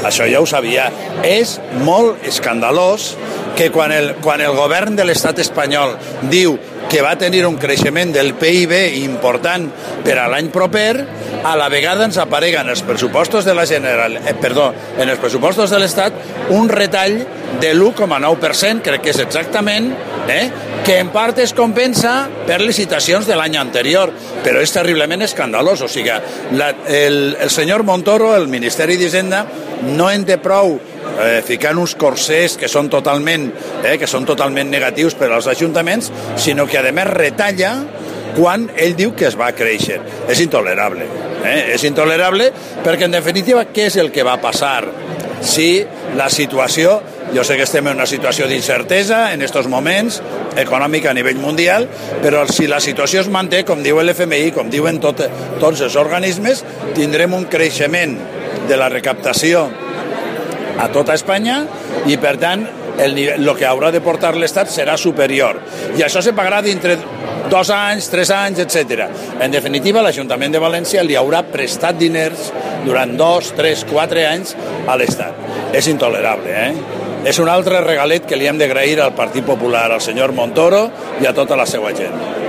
això ja ho sabia. És molt escandalós que quan el govern de l'estat espanyol diu que va tenir un creixement del PIB important per a l'any proper, a la vegada ens apareguen els pressupostos de la en els pressupostos de l'Estat un retall de l'1,9%, crec que és exactament, que en part es compensa per licitacions de l'any anterior, però és terriblement escandalós. O sigui, el senyor Montoro, el Ministeri d'Hisenda, no en té prou ficant uns corsers que són totalment negatius per als ajuntaments, sinó que a més retalla quan ell diu que es va créixer. És intolerable. És intolerable perquè, en definitiva, què és el que va passar si la situació... Jo sé que estem en una situació d'incertesa en aquests moments, econòmica a nivell mundial, però si la situació es manté, com diu l'FMI, com diuen tots els organismes, tindrem un creixement de la recaptació a tota Espanya i, per tant, el que haurà de portar l'Estat serà superior. I això se pagarà dintre 2 anys, 3 anys, etc. En definitiva, l'Ajuntament de València li haurà prestat diners durant 2, 3, 4 anys a l'Estat. És intolerable, És un altre regalet que li hem d'agrair al Partit Popular, al senyor Montoro i a tota la seva gent.